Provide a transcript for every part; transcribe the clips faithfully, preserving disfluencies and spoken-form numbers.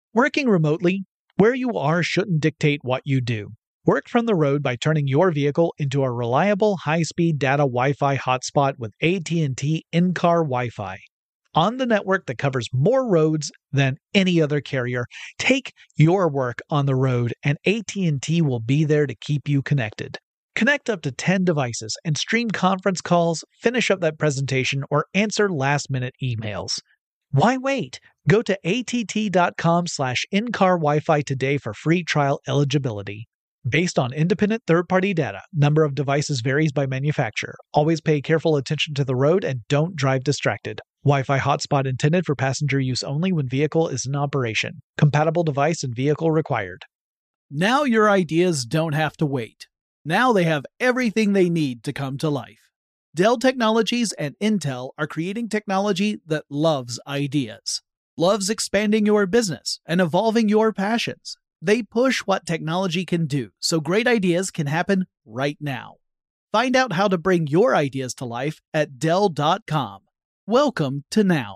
Working remotely, where you are shouldn't dictate what you do. Work from the road by turning your vehicle into a reliable high-speed data Wi-Fi hotspot with A T and T in-car Wi-Fi. On the network that covers more roads than any other carrier, take your work on the road and A T and T will be there to keep you connected. Connect up to ten devices and stream conference calls, finish up that presentation, or answer last-minute emails. Why wait? Go to att.com slash in-car Wi-Fi today for free trial eligibility. Based on independent third-party data, number of devices varies by manufacturer. Always pay careful attention to the road and don't drive distracted. Wi-Fi hotspot intended for passenger use only when vehicle is in operation. Compatible device and vehicle required. Now your ideas don't have to wait. Now they have everything they need to come to life. Dell Technologies and Intel are creating technology that loves ideas, loves expanding your business and evolving your passions. They push what technology can do so great ideas can happen right now. Find out how to bring your ideas to life at Dell dot com. Welcome to Now.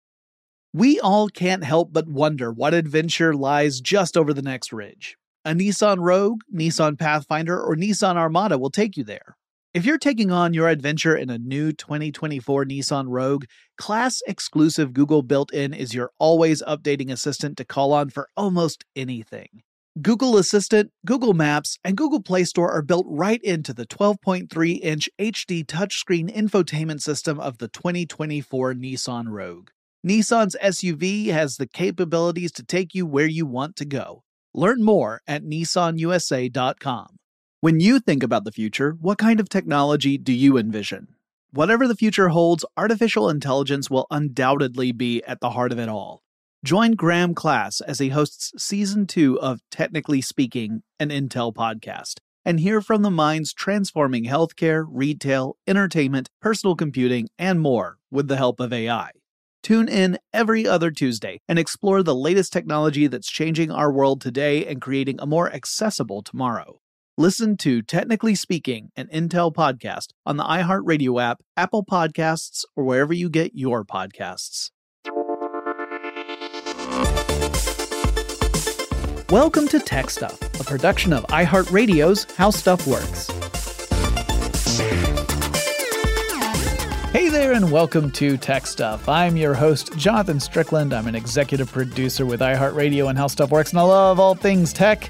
We all can't help but wonder what adventure lies just over the next ridge. A Nissan Rogue, Nissan Pathfinder, or Nissan Armada will take you there. If you're taking on your adventure in a new twenty twenty-four Nissan Rogue, class-exclusive Google built-in is your always-updating assistant to call on for almost anything. Google Assistant, Google Maps, and Google Play Store are built right into the twelve point three inch H D touchscreen infotainment system of the twenty twenty-four Nissan Rogue. Nissan's S U V has the capabilities to take you where you want to go. Learn more at Nissan U S A dot com. When you think about the future, what kind of technology do you envision? Whatever the future holds, artificial intelligence will undoubtedly be at the heart of it all. Join Graham Class as he hosts Season two of Technically Speaking, an Intel podcast, and hear from the minds transforming healthcare, retail, entertainment, personal computing, and more with the help of A I. Tune in every other Tuesday and explore the latest technology that's changing our world today and creating a more accessible tomorrow. Listen to Technically Speaking, an Intel podcast on the iHeartRadio app, Apple Podcasts, or wherever you get your podcasts. Welcome to Tech Stuff, a production of iHeartRadio's How Stuff Works. Hey there and welcome to Tech Stuff. I'm your host, Jonathan Strickland. I'm an executive producer with iHeartRadio and How Stuff Works, and I love all things tech.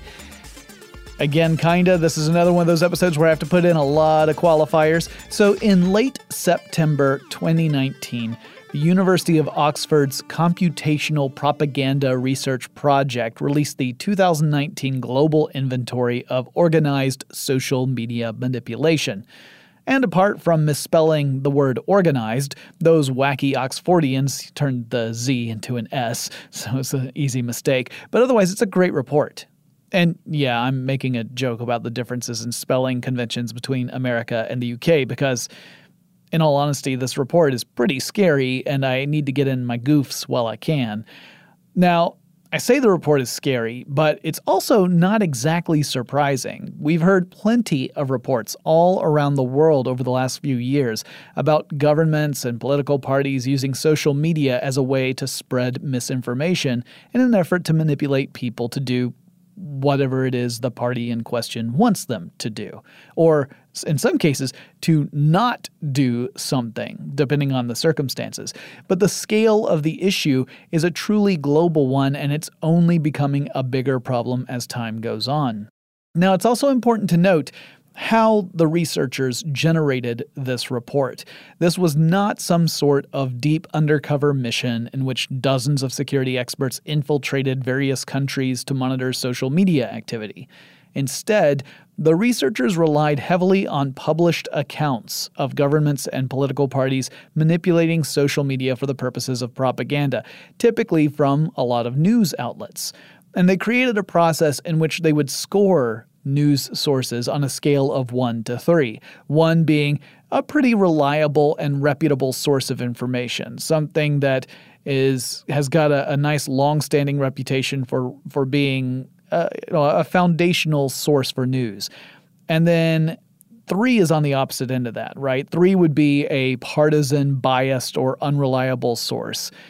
Again, kinda, this is another one of those episodes where I have to put in a lot of qualifiers. So in late September twenty nineteen, the University of Oxford's Computational Propaganda Research Project released the two thousand nineteen Global Inventory of Organized Social Media Manipulation. And apart from misspelling the word organized, those wacky Oxfordians turned the Z into an S, so it's an easy mistake. But otherwise, it's a great report. And yeah, I'm making a joke about the differences in spelling conventions between America and the U K because, in all honesty, this report is pretty scary and I need to get in my goofs while I can. Now, I say the report is scary, but it's also not exactly surprising. We've heard plenty of reports all around the world over the last few years about governments and political parties using social media as a way to spread misinformation in an effort to manipulate people to do whatever it is the party in question wants them to do. Or, in some cases, to not do something, depending on the circumstances. But the scale of the issue is a truly global one, and it's only becoming a bigger problem as time goes on. Now, it's also important to note how the researchers generated this report. This was not some sort of deep undercover mission in which dozens of security experts infiltrated various countries to monitor social media activity. Instead, the researchers relied heavily on published accounts of governments and political parties manipulating social media for the purposes of propaganda, typically from a lot of news outlets. And they created a process in which they would score news sources on a scale of one to three, one being a pretty reliable and reputable source of information, something that is has got a, a nice long-standing reputation for, for being uh, you know, a foundational source for news. And then three is on the opposite end of that, right? Three would be a partisan, biased, or unreliable source.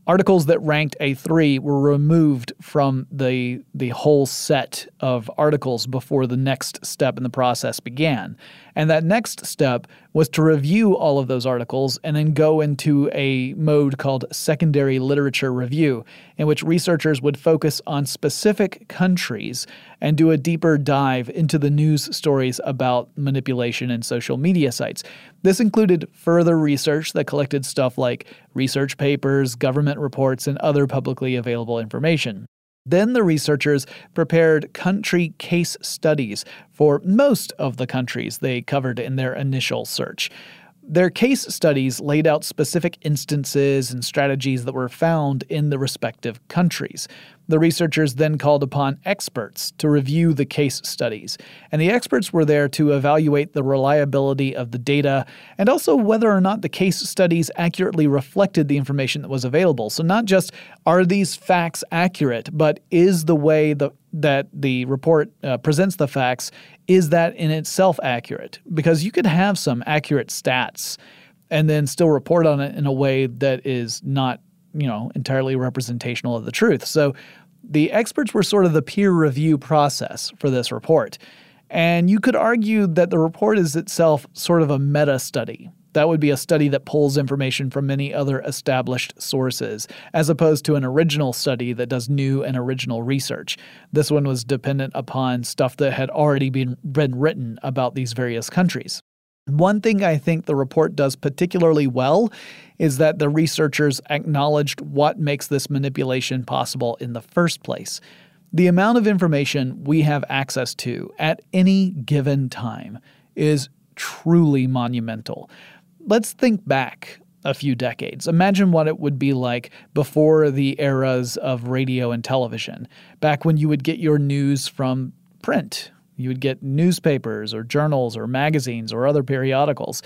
Articles that ranked A three were removed from the the whole set of articles before the next step in the process began. And that next step was to review all of those articles and then go into a mode called secondary literature review, in which researchers would focus on specific countries and do a deeper dive into the news stories about manipulation in social media sites. This included further research that collected stuff like research papers, government reports, and other publicly available information. Then the researchers prepared country case studies for most of the countries they covered in their initial search. Their case studies laid out specific instances and strategies that were found in the respective countries. The researchers then called upon experts to review the case studies, and the experts were there to evaluate the reliability of the data and also whether or not the case studies accurately reflected the information that was available. So not just are these facts accurate, but is the way the, that the report uh, presents the facts, is that in itself accurate? Because you could have some accurate stats and then still report on it in a way that is not, you know, entirely representational of the truth. So the experts were sort of the peer review process for this report. And you could argue that the report is itself sort of a meta study. That would be a study that pulls information from many other established sources, as opposed to an original study that does new and original research. This one was dependent upon stuff that had already been, been written about these various countries. One thing I think the report does particularly well is that the researchers acknowledged what makes this manipulation possible in the first place. The amount of information we have access to at any given time is truly monumental. Let's think back a few decades. Imagine what it would be like before the eras of radio and television, back when you would get your news from print. You would get newspapers or journals or magazines or other periodicals.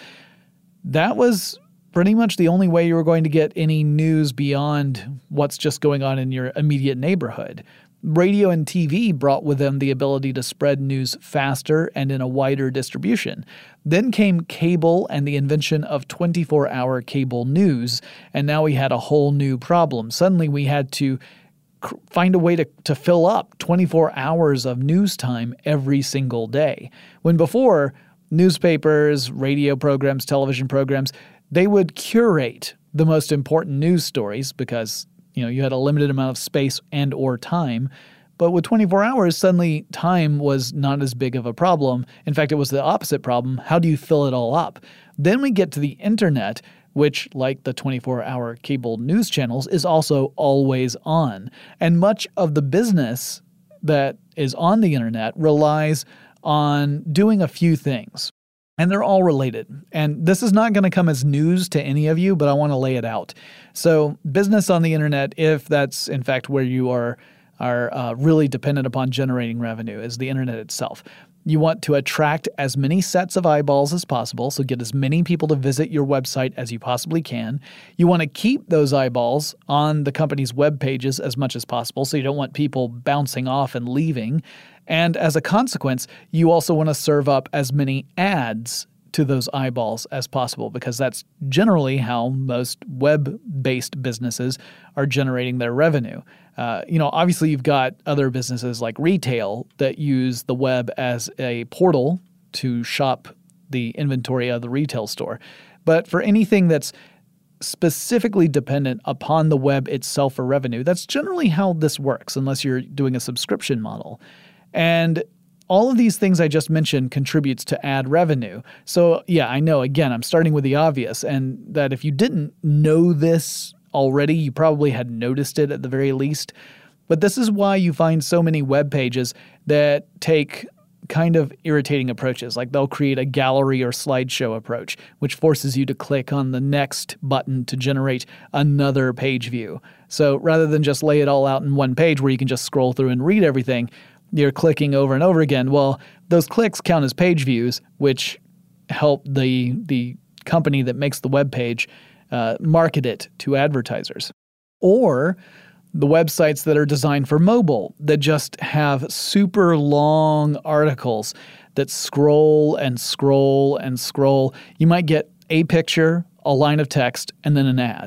That was pretty much the only way you were going to get any news beyond what's just going on in your immediate neighborhood. Radio and T V brought with them the ability to spread news faster and in a wider distribution. Then came cable and the invention of twenty-four hour cable news, and now we had a whole new problem. Suddenly we had to find a way to, to fill up twenty-four hours of news time every single day. When before, newspapers, radio programs, television programs, they would curate the most important news stories because, you know, you had a limited amount of space and or time. But with twenty-four hours, suddenly time was not as big of a problem. In fact, it was the opposite problem. How do you fill it all up? Then we get to the internet, which, like the twenty-four hour cable news channels, is also always on. And much of the business that is on the internet relies on doing a few things. And they're all related. And this is not going to come as news to any of you, but I want to lay it out. So business on the internet, if that's in fact where you are, are uh, really dependent upon generating revenue, is the internet itself. You want to attract as many sets of eyeballs as possible, so get as many people to visit your website as you possibly can. You want to keep those eyeballs on the company's web pages as much as possible, so you don't want people bouncing off and leaving. And as a consequence, you also want to serve up as many ads to those eyeballs as possible, because that's generally how most web-based businesses are generating their revenue. Uh, you know, obviously you've got other businesses like retail that use the web as a portal to shop the inventory of the retail store. But for anything that's specifically dependent upon the web itself for revenue, that's generally how this works, unless you're doing a subscription model. And all of these things I just mentioned contributes to ad revenue. So yeah, I know, again, I'm starting with the obvious, and that if you didn't know this already, you probably had noticed it at the very least. But this is why you find so many web pages that take kind of irritating approaches. Like they'll create a gallery or slideshow approach, which forces you to click on the next button to generate another page view. So rather than just lay it all out in one page where you can just scroll through and read everything, you're clicking over and over again. Well, those clicks count as page views, which help the the company that makes the web page uh, market it to advertisers. Or the websites that are designed for mobile that just have super long articles that scroll and scroll and scroll. You might get a picture, a line of text, and then an ad.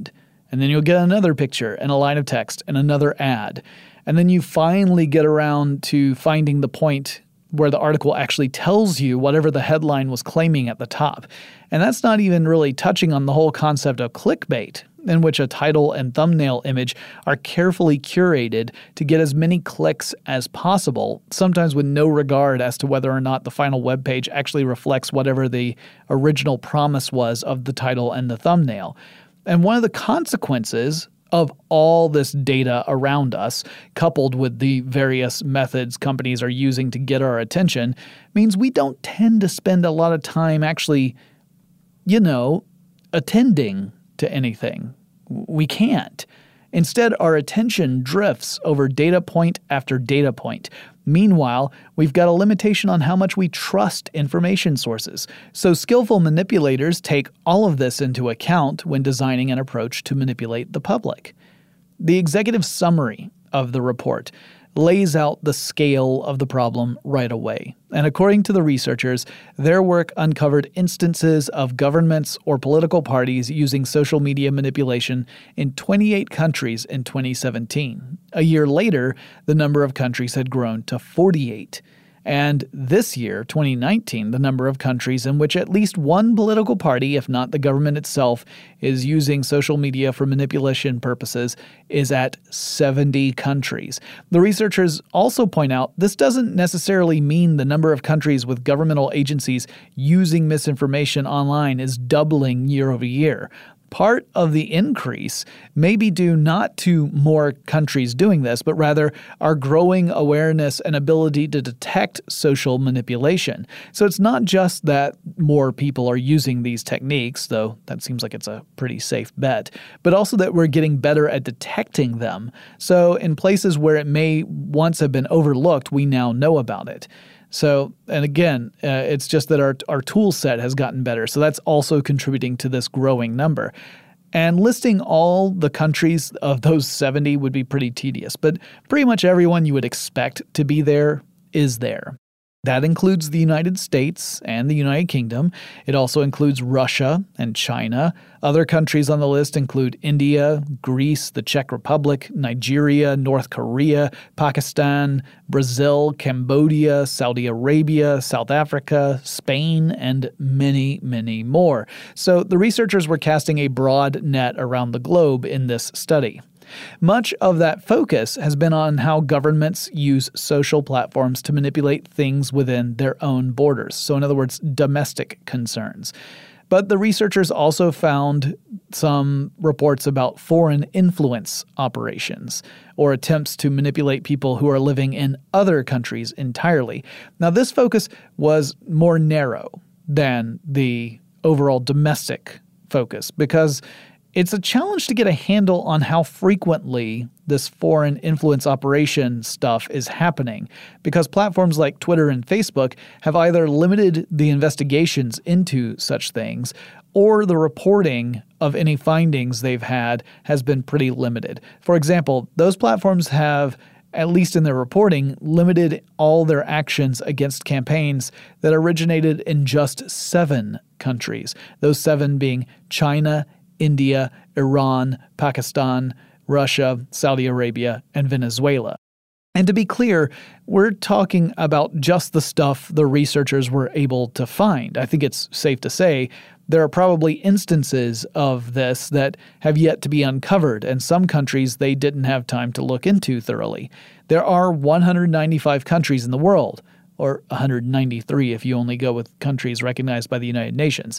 And then you'll get another picture and a line of text and another ad. And then you finally get around to finding the point where the article actually tells you whatever the headline was claiming at the top. And that's not even really touching on the whole concept of clickbait, in which a title and thumbnail image are carefully curated to get as many clicks as possible, sometimes with no regard as to whether or not the final web page actually reflects whatever the original promise was of the title and the thumbnail. And one of the consequences of all this data around us, coupled with the various methods companies are using to get our attention, means we don't tend to spend a lot of time actually, you know, attending to anything. We can't. Instead, our attention drifts over data point after data point. Meanwhile, we've got a limitation on how much we trust information sources. So skillful manipulators take all of this into account when designing an approach to manipulate the public. The executive summary of the report lays out the scale of the problem right away. And according to the researchers, their work uncovered instances of governments or political parties using social media manipulation in twenty-eight countries in twenty seventeen. A year later, the number of countries had grown to forty-eight. And this year, twenty nineteen, the number of countries in which at least one political party, if not the government itself, is using social media for manipulation purposes is at seventy countries. The researchers also point out this doesn't necessarily mean the number of countries with governmental agencies using misinformation online is doubling year over year. Part of the increase may be due not to more countries doing this, but rather our growing awareness and ability to detect social manipulation. So it's not just that more people are using these techniques, though that seems like it's a pretty safe bet, but also that we're getting better at detecting them. So in places where it may once have been overlooked, we now know about it. So, and again, uh, it's just that our our tool set has gotten better. So that's also contributing to this growing number. And listing all the countries of those seventy would be pretty tedious, but pretty much everyone you would expect to be there is there. That includes the United States and the United Kingdom. It also includes Russia and China. Other countries on the list include India, Greece, the Czech Republic, Nigeria, North Korea, Pakistan, Brazil, Cambodia, Saudi Arabia, South Africa, Spain, and many, many more. So the researchers were casting a broad net around the globe in this study. Much of that focus has been on how governments use social platforms to manipulate things within their own borders. So in other words, domestic concerns. But the researchers also found some reports about foreign influence operations or attempts to manipulate people who are living in other countries entirely. Now, this focus was more narrow than the overall domestic focus because it's a challenge to get a handle on how frequently this foreign influence operation stuff is happening, because platforms like Twitter and Facebook have either limited the investigations into such things or the reporting of any findings they've had has been pretty limited. For example, those platforms have, at least in their reporting, limited all their actions against campaigns that originated in just seven countries, those seven being China, India, Iran, Pakistan, Russia, Saudi Arabia, and Venezuela. And to be clear, we're talking about just the stuff the researchers were able to find. I think it's safe to say there are probably instances of this that have yet to be uncovered, and some countries they didn't have time to look into thoroughly. There are one hundred ninety-five countries in the world, or one hundred ninety-three if you only go with countries recognized by the United Nations.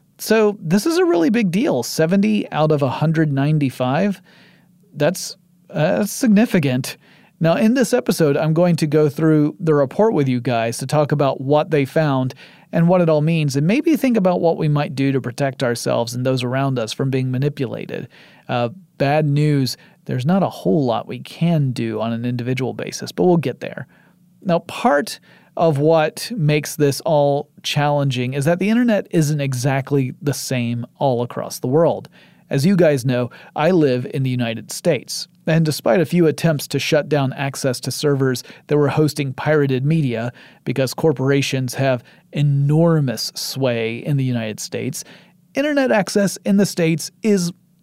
So this is a really big deal. seventy out of one hundred ninety-five, that's, uh, that's significant. Now, in this episode, I'm going to go through the report with you guys to talk about what they found and what it all means, and maybe think about what we might do to protect ourselves and those around us from being manipulated. Uh, bad news, there's not a whole lot we can do on an individual basis, but we'll get there. Now, part of what makes this all challenging is that the internet isn't exactly the same all across the world. As you guys know, I live in the United States, and despite a few attempts to shut down access to servers that were hosting pirated media because corporations have enormous sway in the United States, internet access in the States is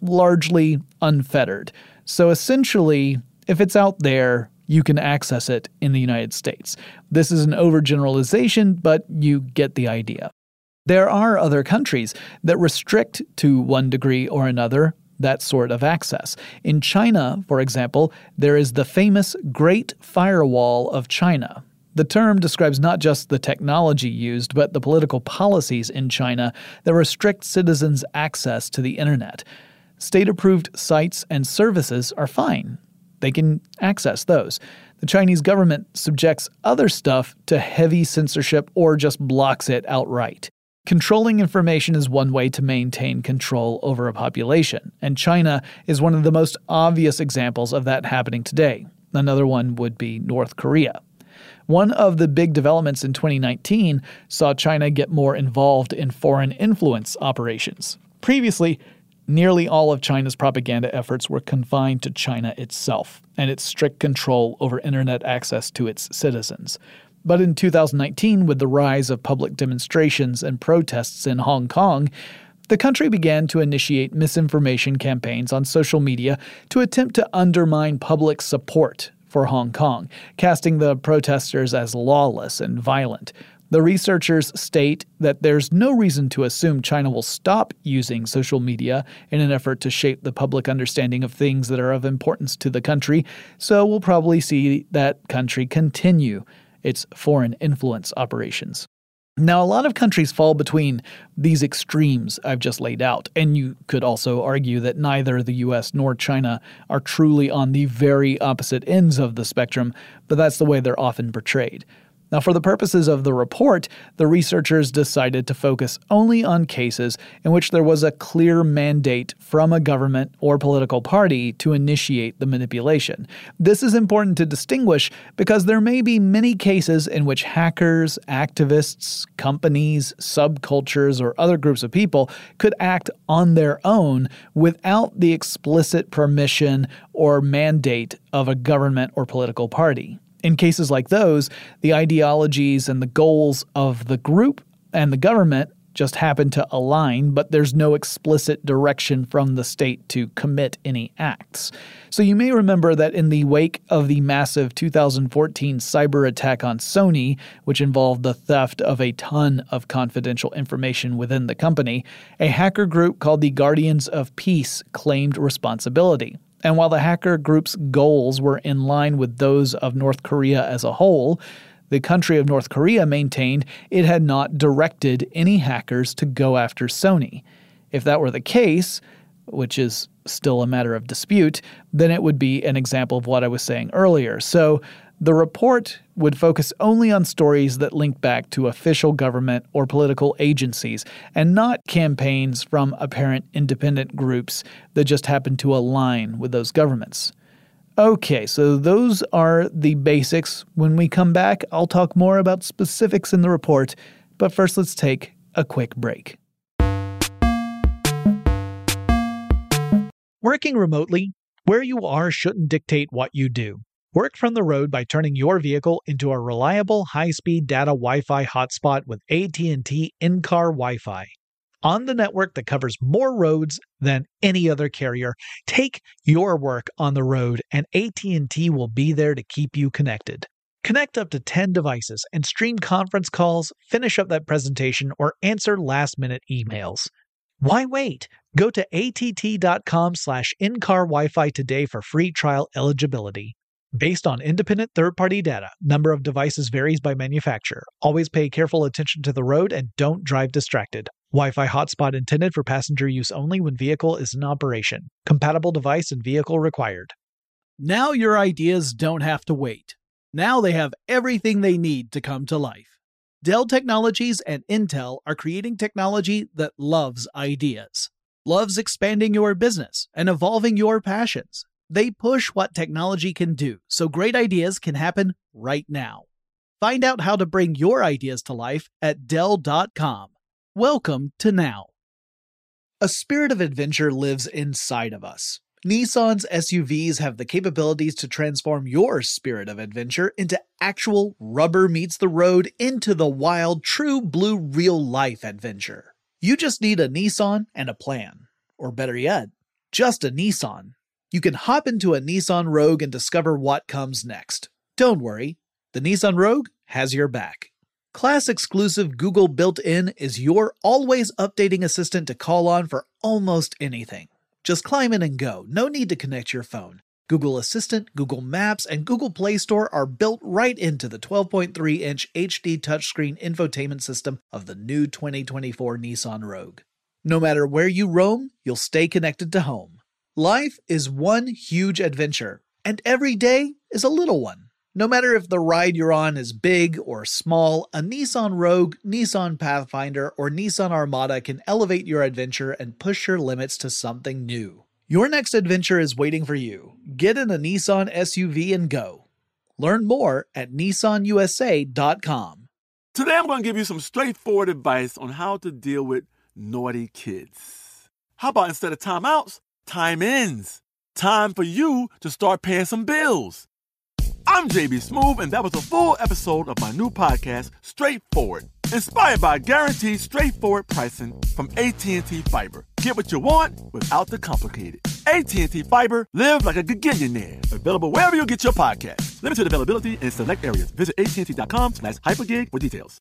largely unfettered. So essentially, if it's out there, you can access it in the United States. This is an overgeneralization, but you get the idea. There are other countries that restrict to one degree or another that sort of access. In China, for example, there is the famous Great Firewall of China. The term describes not just the technology used, but the political policies in China that restrict citizens' access to the internet. State-approved sites and services are fine. They can access those. The Chinese government subjects other stuff to heavy censorship or just blocks it outright. Controlling information is one way to maintain control over a population, and China is one of the most obvious examples of that happening today. Another one would be North Korea. One of the big developments in twenty nineteen saw China get more involved in foreign influence operations. Previously, nearly all of China's propaganda efforts were confined to China itself and its strict control over internet access to its citizens. But in two thousand nineteen, with the rise of public demonstrations and protests in Hong Kong, the country began to initiate misinformation campaigns on social media to attempt to undermine public support for Hong Kong, casting the protesters as lawless and violent. The researchers state that there's no reason to assume China will stop using social media in an effort to shape the public understanding of things that are of importance to the country, so we'll probably see that country continue its foreign influence operations. Now, a lot of countries fall between these extremes I've just laid out, and you could also argue that neither the U S nor China are truly on the very opposite ends of the spectrum, but that's the way they're often portrayed. Now, for the purposes of the report, the researchers decided to focus only on cases in which there was a clear mandate from a government or political party to initiate the manipulation. This is important to distinguish because there may be many cases in which hackers, activists, companies, subcultures, or other groups of people could act on their own without the explicit permission or mandate of a government or political party. In cases like those, the ideologies and the goals of the group and the government just happen to align, but there's no explicit direction from the state to commit any acts. So you may remember that in the wake of the massive two thousand fourteen cyber attack on Sony, which involved the theft of a ton of confidential information within the company, a hacker group called the Guardians of Peace claimed responsibility. And while the hacker group's goals were in line with those of North Korea as a whole, the country of North Korea maintained it had not directed any hackers to go after Sony. If that were the case, which is still a matter of dispute, then it would be an example of what I was saying earlier. So the report would focus only on stories that link back to official government or political agencies, and not campaigns from apparent independent groups that just happen to align with those governments. Okay, so those are the basics. When we come back, I'll talk more about specifics in the report, but first let's take a quick break. Working remotely, where you are shouldn't dictate what you do. Work from the road by turning your vehicle into a reliable high-speed data Wi-Fi hotspot with A T and T in-car Wi-Fi. On the network that covers more roads than any other carrier, take your work on the road and A T and T will be there to keep you connected. Connect up to ten devices and stream conference calls, finish up that presentation, or answer last-minute emails. Why wait? Go to att.com slash in-car Wi-Fi today for free trial eligibility. Based on independent third-party data, number of devices varies by manufacturer. Always pay careful attention to the road and don't drive distracted. Wi-Fi hotspot intended for passenger use only when vehicle is in operation. Compatible device and vehicle required. Now your ideas don't have to wait. Now they have everything they need to come to life. Dell Technologies and Intel are creating technology that loves ideas, loves expanding your business and evolving your passions. They push what technology can do, so great ideas can happen right now. Find out how to bring your ideas to life at Dell dot com. Welcome to Now. A spirit of adventure lives inside of us. Nissan's S U Vs have the capabilities to transform your spirit of adventure into actual rubber meets the road, into the wild, true blue real life adventure. You just need a Nissan and a plan. Or better yet, just a Nissan. You can hop into a Nissan Rogue and discover what comes next. Don't worry, the Nissan Rogue has your back. Class-exclusive Google Built-In is your always updating assistant to call on for almost anything. Just climb in and go, no need to connect your phone. Google Assistant, Google Maps, and Google Play Store are built right into the twelve point three inch H D touchscreen infotainment system of the new twenty twenty-four Nissan Rogue. No matter where you roam, you'll stay connected to home. Life is one huge adventure, and every day is a little one. No matter if the ride you're on is big or small, a Nissan Rogue, Nissan Pathfinder, or Nissan Armada can elevate your adventure and push your limits to something new. Your next adventure is waiting for you. Get in a Nissan S U V and go. Learn more at Nissan U S A dot com. Today I'm going to give you some straightforward advice on how to deal with naughty kids. How about instead of timeouts, time ins? Time for you to start paying some bills. I'm J B Smoove, and that was a full episode of my new podcast, Straightforward, inspired by guaranteed straightforward pricing from A T and T Fiber. Get what you want without the complicated. A T and T Fiber, live like a gigillionaire. Available wherever you get your podcast. Limited availability in select areas. Visit A T and T dot com slash hypergig for details.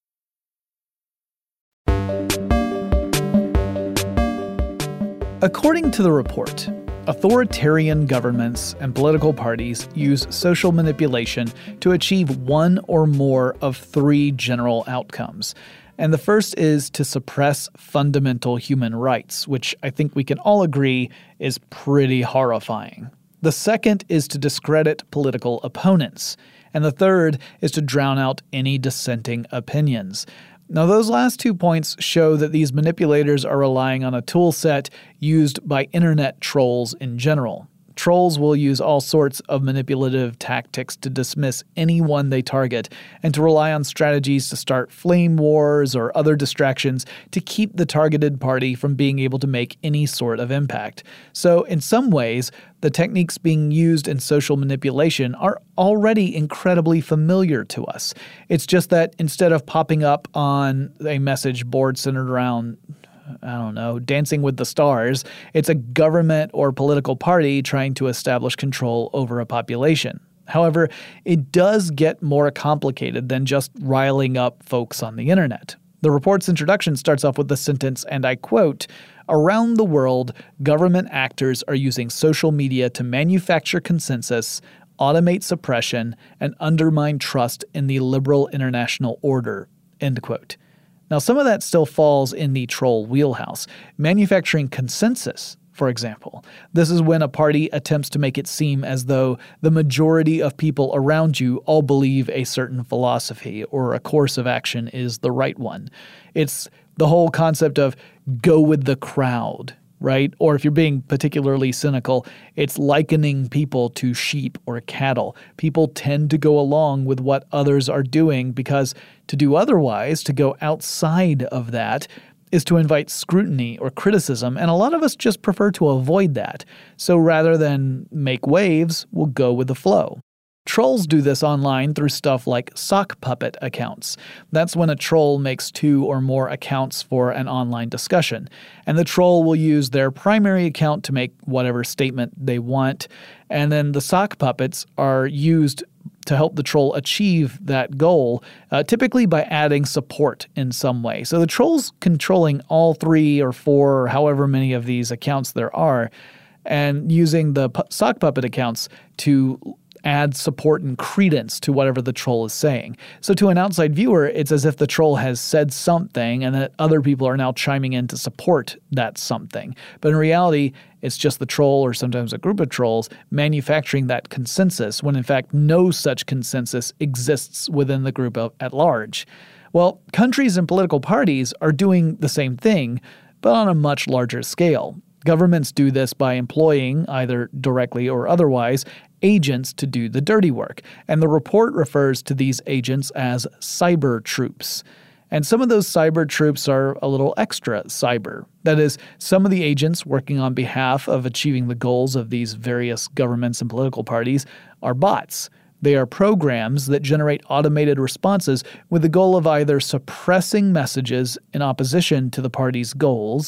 According to the report, authoritarian governments and political parties use social manipulation to achieve one or more of three general outcomes. And the first is to suppress fundamental human rights, which I think we can all agree is pretty horrifying. The second is to discredit political opponents. And the third is to drown out any dissenting opinions. Now, those last two points show that these manipulators are relying on a tool set used by internet trolls in general. Trolls will use all sorts of manipulative tactics to dismiss anyone they target and to rely on strategies to start flame wars or other distractions to keep the targeted party from being able to make any sort of impact. So, in some ways, the techniques being used in social manipulation are already incredibly familiar to us. It's just that instead of popping up on a message board centered around, I don't know, Dancing with the Stars, it's a government or political party trying to establish control over a population. However, it does get more complicated than just riling up folks on the internet. The report's introduction starts off with the sentence, and I quote, "Around the world, government actors are using social media to manufacture consensus, automate suppression, and undermine trust in the liberal international order," end quote. Now, some of that still falls in the troll wheelhouse. Manufacturing consensus, for example. This is when a party attempts to make it seem as though the majority of people around you all believe a certain philosophy or a course of action is the right one. It's the whole concept of go with the crowd, right? Or if you're being particularly cynical, it's likening people to sheep or cattle. People tend to go along with what others are doing because to do otherwise, to go outside of that, is to invite scrutiny or criticism, and a lot of us just prefer to avoid that. So rather than make waves, we'll go with the flow. Trolls do this online through stuff like sock puppet accounts. That's when a troll makes two or more accounts for an online discussion. And the troll will use their primary account to make whatever statement they want. And then the sock puppets are used to help the troll achieve that goal, uh, typically by adding support in some way. So the troll's controlling all three or four or however many of these accounts there are, and using the pu- sock puppet accounts to add support and credence to whatever the troll is saying. So to an outside viewer, it's as if the troll has said something and that other people are now chiming in to support that something. But in reality, it's just the troll or sometimes a group of trolls manufacturing that consensus when in fact no such consensus exists within the group at large. Well, countries and political parties are doing the same thing, but on a much larger scale. Governments do this by employing, either directly or otherwise, agents to do the dirty work, and the report refers to these agents as cyber troops. And some of those cyber troops are a little extra cyber. That is, some of the agents working on behalf of achieving the goals of these various governments and political parties are bots. They are programs that generate automated responses with the goal of either suppressing messages in opposition to the party's goals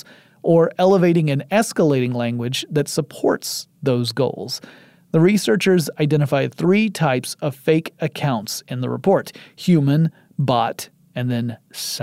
or elevating and escalating language that supports those goals. The researchers identified three types of fake accounts in the report: human, bot, and then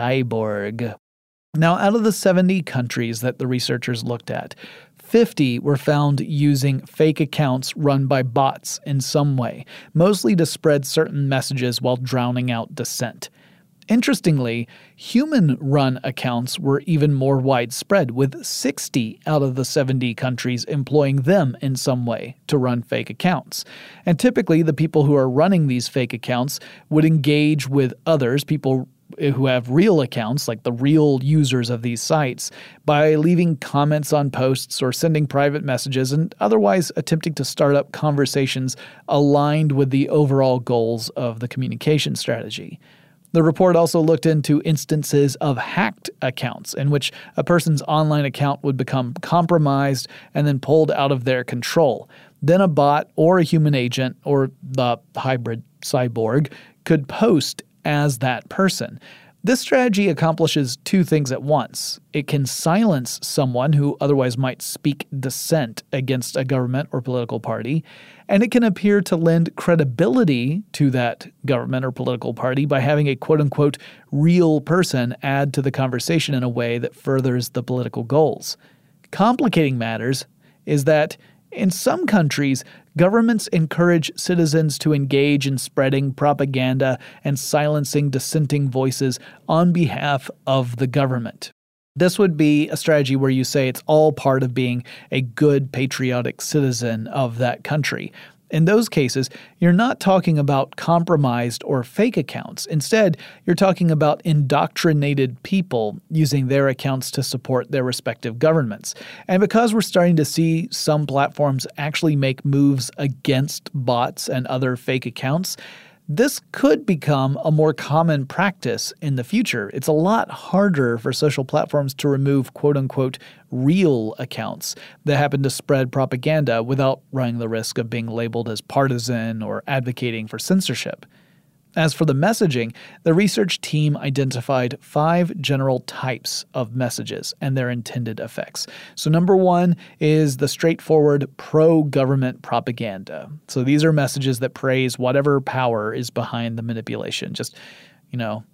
cyborg. Now, out of the seventy countries that the researchers looked at, fifty were found using fake accounts run by bots in some way, mostly to spread certain messages while drowning out dissent. Interestingly, human-run accounts were even more widespread, with sixty out of the seventy countries employing them in some way to run fake accounts. And typically, the people who are running these fake accounts would engage with others, people who have real accounts, like the real users of these sites, by leaving comments on posts or sending private messages and otherwise attempting to start up conversations aligned with the overall goals of the communication strategy. The report also looked into instances of hacked accounts in which a person's online account would become compromised and then pulled out of their control. Then a bot or a human agent or the hybrid cyborg could post as that person. This strategy accomplishes two things at once. It can silence someone who otherwise might speak dissent against a government or political party, and it can appear to lend credibility to that government or political party by having a quote-unquote real person add to the conversation in a way that furthers the political goals. Complicating matters is that in some countries, governments encourage citizens to engage in spreading propaganda and silencing dissenting voices on behalf of the government. This would be a strategy where you say it's all part of being a good patriotic citizen of that country. In those cases, you're not talking about compromised or fake accounts. Instead, you're talking about indoctrinated people using their accounts to support their respective governments. And because we're starting to see some platforms actually make moves against bots and other fake accounts, this could become a more common practice in the future. It's a lot harder for social platforms to remove quote-unquote real accounts that happen to spread propaganda without running the risk of being labeled as partisan or advocating for censorship. As for the messaging, the research team identified five general types of messages and their intended effects. So number one is the straightforward pro-government propaganda. So these are messages that praise whatever power is behind the manipulation. Just, you know,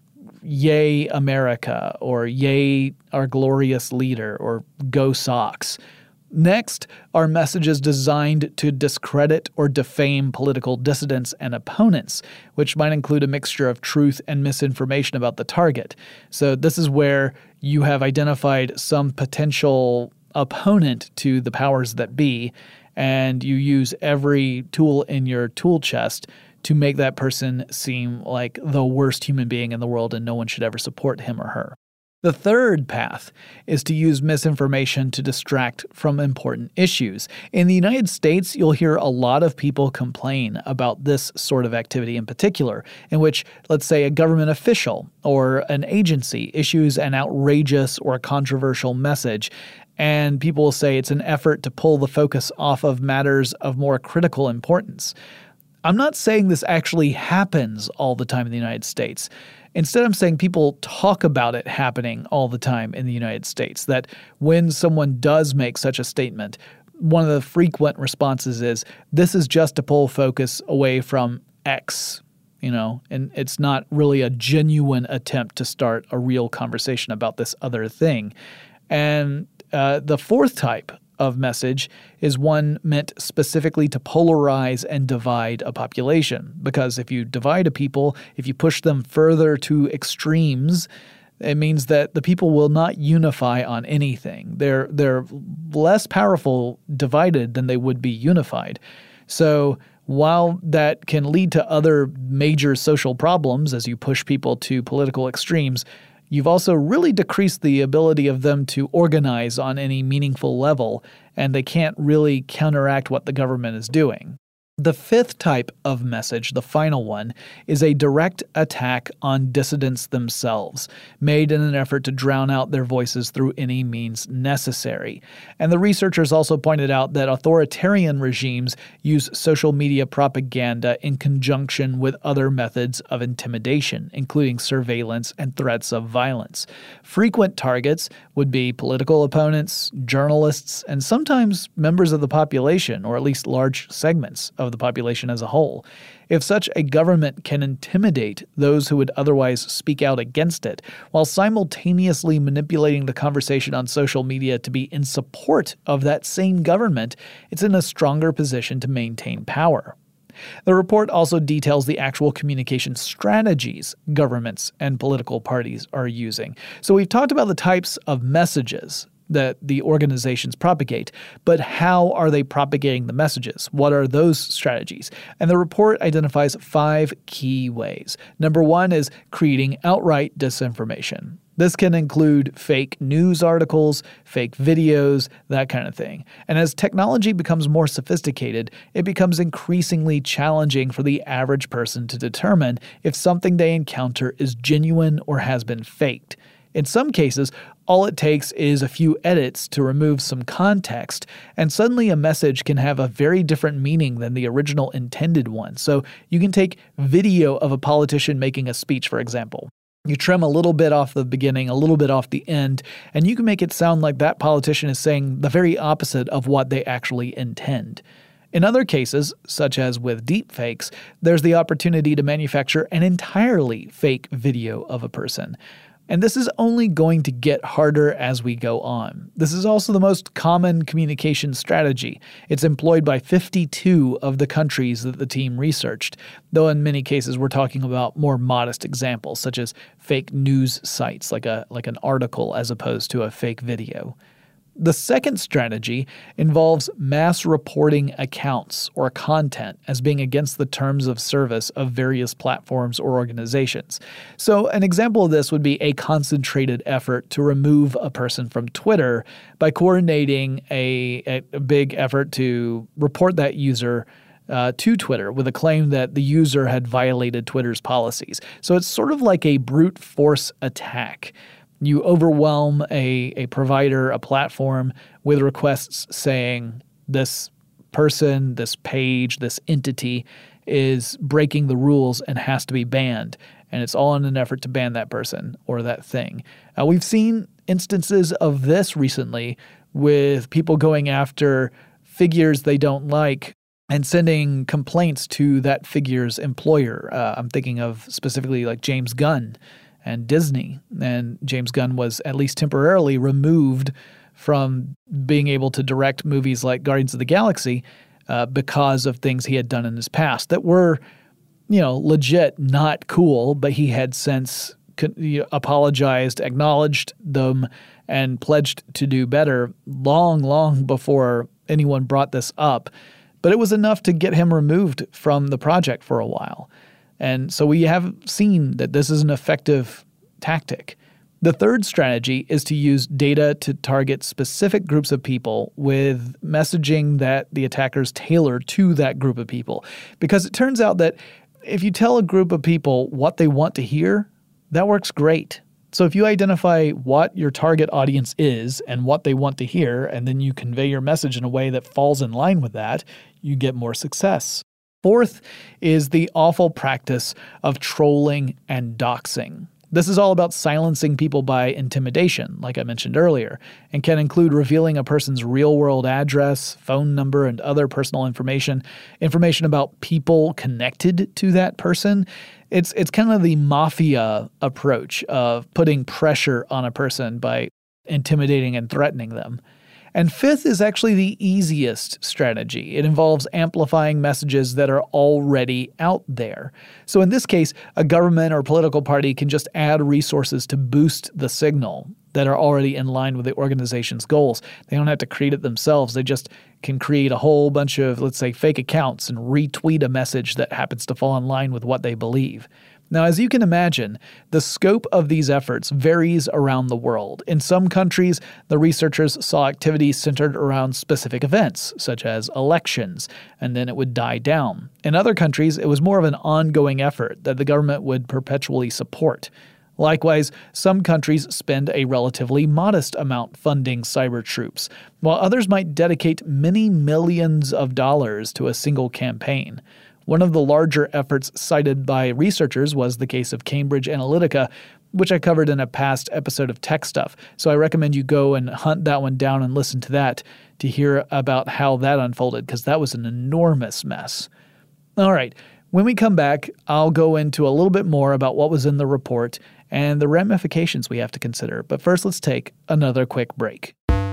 yay America, or yay our glorious leader, or go Sox. Next are messages designed to discredit or defame political dissidents and opponents, which might include a mixture of truth and misinformation about the target. So this is where you have identified some potential opponent to the powers that be, and you use every tool in your tool chest to make that person seem like the worst human being in the world and no one should ever support him or her. The third path is to use misinformation to distract from important issues. In the United States, you'll hear a lot of people complain about this sort of activity in particular, in which, let's say, a government official or an agency issues an outrageous or controversial message, and people will say it's an effort to pull the focus off of matters of more critical importance. I'm not saying this actually happens all the time in the United States. Instead, I'm saying people talk about it happening all the time in the United States, that when someone does make such a statement, one of the frequent responses is, this is just to pull focus away from X, you know, and it's not really a genuine attempt to start a real conversation about this other thing. And uh, the fourth type of message is one meant specifically to polarize and divide a population. Because if you divide a people, if you push them further to extremes, it means that the people will not unify on anything. They're they're less powerful divided than they would be unified. So while that can lead to other major social problems as you push people to political extremes, you've also really decreased the ability of them to organize on any meaningful level, and they can't really counteract what the government is doing. The fifth type of message, the final one, is a direct attack on dissidents themselves, made in an effort to drown out their voices through any means necessary. And the researchers also pointed out that authoritarian regimes use social media propaganda in conjunction with other methods of intimidation, including surveillance and threats of violence. Frequent targets would be political opponents, journalists, and sometimes members of the population, or at least large segments of the population as a whole. If such a government can intimidate those who would otherwise speak out against it, while simultaneously manipulating the conversation on social media to be in support of that same government, it's in a stronger position to maintain power. The report also details the actual communication strategies governments and political parties are using. So we've talked about the types of messages that the organizations propagate, but how are they propagating the messages? What are those strategies? And the report identifies five key ways. Number one is creating outright disinformation. This can include fake news articles, fake videos, that kind of thing. And as technology becomes more sophisticated, it becomes increasingly challenging for the average person to determine if something they encounter is genuine or has been faked. In some cases, all it takes is a few edits to remove some context, and suddenly a message can have a very different meaning than the original intended one. So you can take video of a politician making a speech, for example. You trim a little bit off the beginning, a little bit off the end, and you can make it sound like that politician is saying the very opposite of what they actually intend. In other cases, such as with deepfakes, there's the opportunity to manufacture an entirely fake video of a person. And this is only going to get harder as we go on. This is also the most common communication strategy. It's employed by fifty-two of the countries that the team researched, though in many cases we're talking about more modest examples, such as fake news sites, like a like an article as opposed to a fake video. The second strategy involves mass reporting accounts or content as being against the terms of service of various platforms or organizations. So an example of this would be a concentrated effort to remove a person from Twitter by coordinating a, a big effort to report that user Uh, to Twitter with a claim that the user had violated Twitter's policies. So it's sort of like a brute force attack. You overwhelm a, a provider, a platform, with requests saying this person, this page, this entity is breaking the rules and has to be banned. And it's all in an effort to ban that person or that thing. Uh, we've seen instances of this recently with people going after figures they don't like and sending complaints to that figure's employer. Uh, I'm thinking of specifically like James Gunn and Disney. And James Gunn was at least temporarily removed from being able to direct movies like Guardians of the Galaxy uh, because of things he had done in his past that were, you know, legit not cool, but he had since you know, apologized, acknowledged them, and pledged to do better long, long before anyone brought this up. But it was enough to get him removed from the project for a while. And so we have seen that this is an effective tactic. The third strategy is to use data to target specific groups of people with messaging that the attackers tailor to that group of people. Because it turns out that if you tell a group of people what they want to hear, that works great. So if you identify what your target audience is and what they want to hear, and then you convey your message in a way that falls in line with that, you get more success. Fourth is the awful practice of trolling and doxing. This is all about silencing people by intimidation, like I mentioned earlier, and can include revealing a person's real-world address, phone number, and other personal information, information about people connected to that person. It's it's kind of the mafia approach of putting pressure on a person by intimidating and threatening them. And fifth is actually the easiest strategy. It involves amplifying messages that are already out there. So in this case, a government or political party can just add resources to boost the signal that are already in line with the organization's goals. They don't have to create it themselves. They just can create a whole bunch of, let's say, fake accounts and retweet a message that happens to fall in line with what they believe. Now, as you can imagine, the scope of these efforts varies around the world. In some countries, the researchers saw activity centered around specific events, such as elections, and then it would die down. In other countries, it was more of an ongoing effort that the government would perpetually support. Likewise, some countries spend a relatively modest amount funding cyber troops, while others might dedicate many millions of dollars to a single campaign. One of the larger efforts cited by researchers was the case of Cambridge Analytica, which I covered in a past episode of Tech Stuff, so I recommend you go and hunt that one down and listen to that to hear about how that unfolded, because that was an enormous mess. All right, when we come back, I'll go into a little bit more about what was in the report and the ramifications we have to consider, but first let's take another quick break.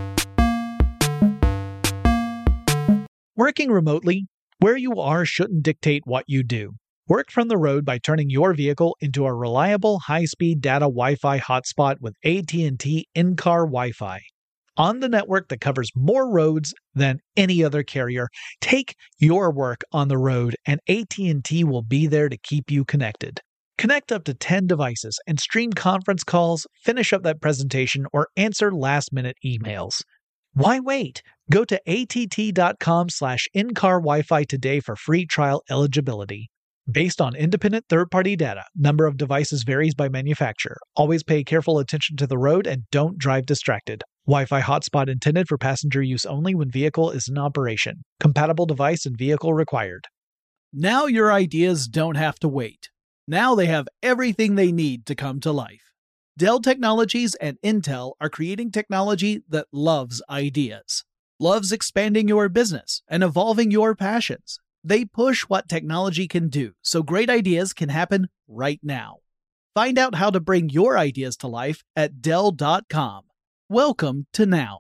Working remotely, where you are shouldn't dictate what you do. Work from the road by turning your vehicle into a reliable high-speed data Wi-Fi hotspot with A T and T in-car Wi-Fi. On the network that covers more roads than any other carrier, take your work on the road and A T and T will be there to keep you connected. Connect up to ten devices and stream conference calls, finish up that presentation, or answer last-minute emails. Why wait? Go to att.com slash in-car Wi-Fi today for free trial eligibility. Based on independent third-party data, number of devices varies by manufacturer. Always pay careful attention to the road and don't drive distracted. Wi-Fi hotspot intended for passenger use only when vehicle is in operation. Compatible device and vehicle required. Now your ideas don't have to wait. Now they have everything they need to come to life. Dell Technologies and Intel are creating technology that loves ideas, loves expanding your business and evolving your passions. They push what technology can do so great ideas can happen right now. Find out how to bring your ideas to life at Dell dot com. Welcome to Now.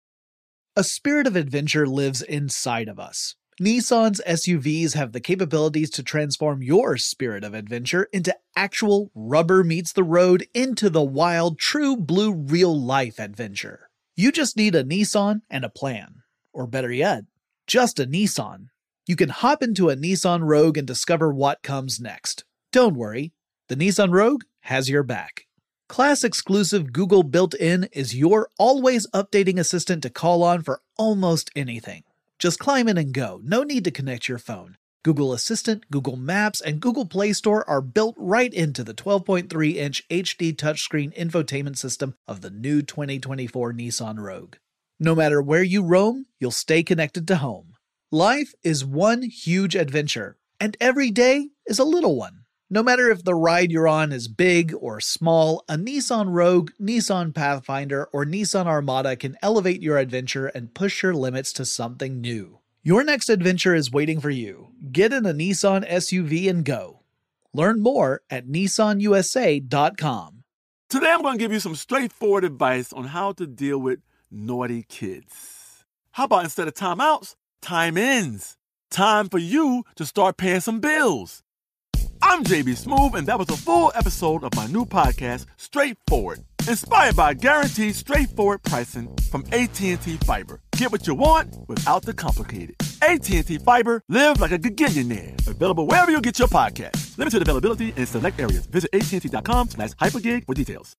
A spirit of adventure lives inside of us. Nissan's S U Vs have the capabilities to transform your spirit of adventure into actual rubber meets the road into the wild, true blue real-life adventure. You just need a Nissan and a plan. Or better yet, just a Nissan. You can hop into a Nissan Rogue and discover what comes next. Don't worry, the Nissan Rogue has your back. Class-exclusive Google built-in is your always-updating assistant to call on for almost anything. Just climb in and go. No need to connect your phone. Google Assistant, Google Maps, and Google Play Store are built right into the twelve point three inch H D touchscreen infotainment system of the new twenty twenty-four Nissan Rogue. No matter where you roam, you'll stay connected to home. Life is one huge adventure, and every day is a little one. No matter if the ride you're on is big or small, a Nissan Rogue, Nissan Pathfinder, or Nissan Armada can elevate your adventure and push your limits to something new. Your next adventure is waiting for you. Get in a Nissan S U V and go. Learn more at Nissan U S A dot com. Today I'm going to give you some straightforward advice on how to deal with naughty kids. How about instead of timeouts, time-ins? Time for you to start paying some bills. I'm J B Smoove, and that was a full episode of my new podcast, Straightforward, inspired by guaranteed straightforward pricing from A T and T Fiber. Get what you want without the complicated. A T and T Fiber, live like a gigillionaire. Available wherever you get your podcast. Limited availability in select areas. Visit att.com slash hypergig for details.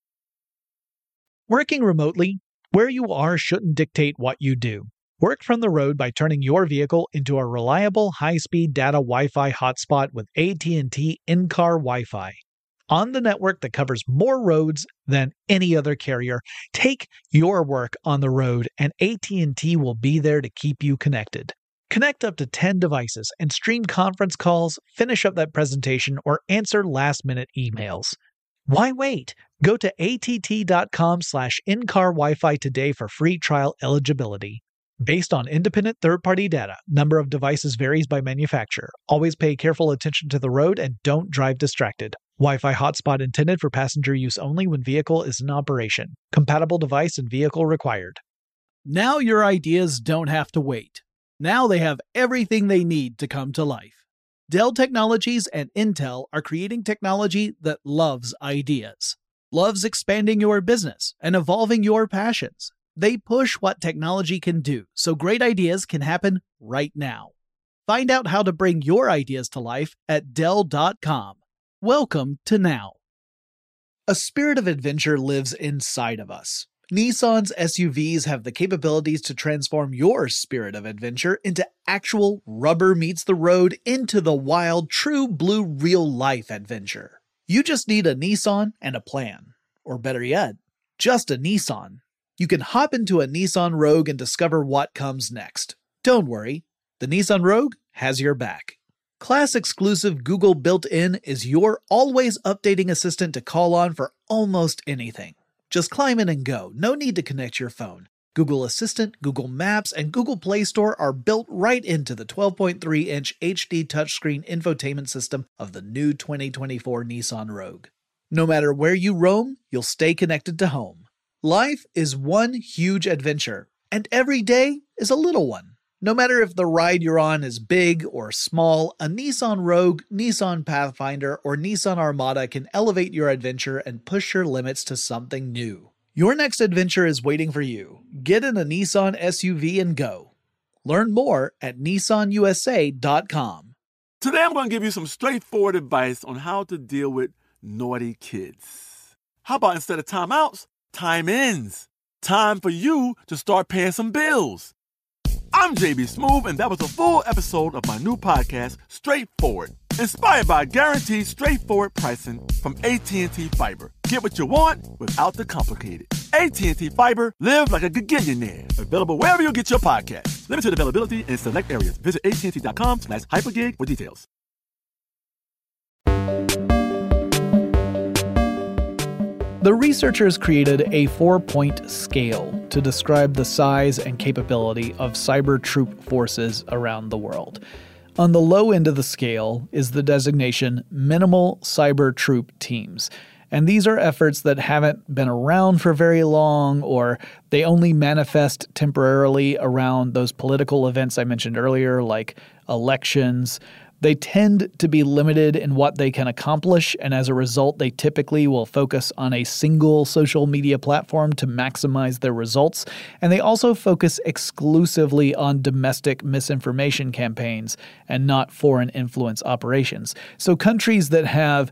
Working remotely, where you are shouldn't dictate what you do. Work from the road by turning your vehicle into a reliable high-speed data Wi-Fi hotspot with A T and T in-car Wi-Fi. On the network that covers more roads than any other carrier, take your work on the road and A T and T will be there to keep you connected. Connect up to ten devices and stream conference calls, finish up that presentation, or answer last-minute emails. Why wait? Go to att.com slash in-car Wi-Fi today for free trial eligibility. Based on independent third-party data, number of devices varies by manufacturer. Always pay careful attention to the road and don't drive distracted. Wi-Fi hotspot intended for passenger use only when vehicle is in operation. Compatible device and vehicle required. Now your ideas don't have to wait. Now they have everything they need to come to life. Dell Technologies and Intel are creating technology that loves ideas, loves expanding your business and evolving your passions. They push what technology can do so great ideas can happen right now. Find out how to bring your ideas to life at Dell dot com. Welcome to Now. A spirit of adventure lives inside of us. Nissan's S U Vs have the capabilities to transform your spirit of adventure into actual rubber meets the road into the wild, true blue real-life adventure. You just need a Nissan and a plan. Or better yet, just a Nissan. You can hop into a Nissan Rogue and discover what comes next. Don't worry, the Nissan Rogue has your back. Class-exclusive Google built-in is your always updating assistant to call on for almost anything. Just climb in and go, no need to connect your phone. Google Assistant, Google Maps, and Google Play Store are built right into the twelve point three inch H D touchscreen infotainment system of the new twenty twenty-four Nissan Rogue. No matter where you roam, you'll stay connected to home. Life is one huge adventure, and every day is a little one. No matter if the ride you're on is big or small, a Nissan Rogue, Nissan Pathfinder, or Nissan Armada can elevate your adventure and push your limits to something new. Your next adventure is waiting for you. Get in a Nissan S U V and go. Learn more at Nissan U S A dot com. Today I'm going to give you some straightforward advice on how to deal with naughty kids. How about instead of timeouts, time ins? Time for you to start paying some bills. I'm J B Smoove, and that was a full episode of my new podcast, Straightforward, inspired by guaranteed straightforward pricing from A T and T Fiber. Get what you want without the complicated. A T and T Fiber, live like a gigillionaire. Available wherever you get your podcast. Limited availability in select areas. Visit A T and T dot com slash hypergig for details. The researchers created a four-point scale to describe the size and capability of cyber troop forces around the world. On the low end of the scale is the designation Minimal Cyber Troop Teams. And these are efforts that haven't been around for very long, or they only manifest temporarily around those political events I mentioned earlier, like elections. They tend to be limited in what they can accomplish, and as a result, they typically will focus on a single social media platform to maximize their results, and they also focus exclusively on domestic misinformation campaigns and not foreign influence operations. So countries that have